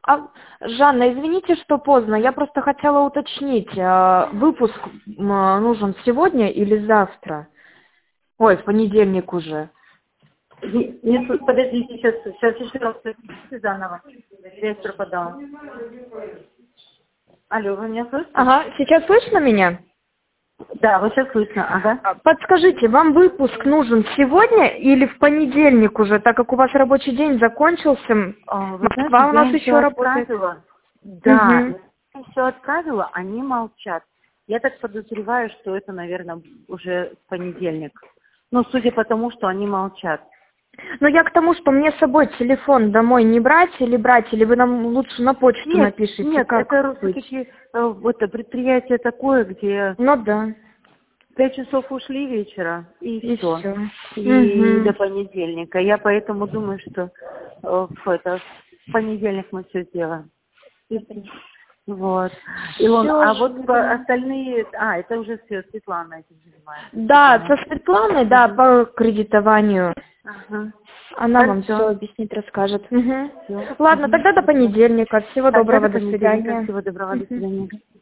Жанна, извините, что поздно. Я просто хотела уточнить, выпуск нужен сегодня или завтра? Ой, в понедельник уже. Нет, подождите, сейчас еще раз скажите заново. Связь пропадала. Алло, вы меня слышите? Ага, сейчас слышно меня? Да, вот сейчас слышно, ага. Подскажите, вам выпуск нужен сегодня или в понедельник уже, так как у вас рабочий день закончился? Вы знаете, Москва у я нас им все еще работает. отправила. Да, Мгм. я им все отправила, они молчат. Я так подозреваю, что это, наверное, уже в понедельник. Ну, судя по тому, что они молчат. Но я к тому, что мне с собой телефон домой не брать, или вы нам лучше на почту Нет, напишите, нет, как это быть? все-таки это предприятие такое, где Ну да, 5 часов ушли вечера, и и все. все. И до понедельника. Я поэтому думаю, что в понедельник мы все сделаем. Вот. Илон, а вот остальные... это уже все, Светлана этим занимается. Да, со Светланой, да, по кредитованию. Ага. Она вам Хорошо. все объяснит, расскажет. Мгм. Всё. Ладно, тогда до Хорошо. понедельника. Всего Тогда доброго, до до понедельника. свидания. Всего доброго, до Мгм. свидания.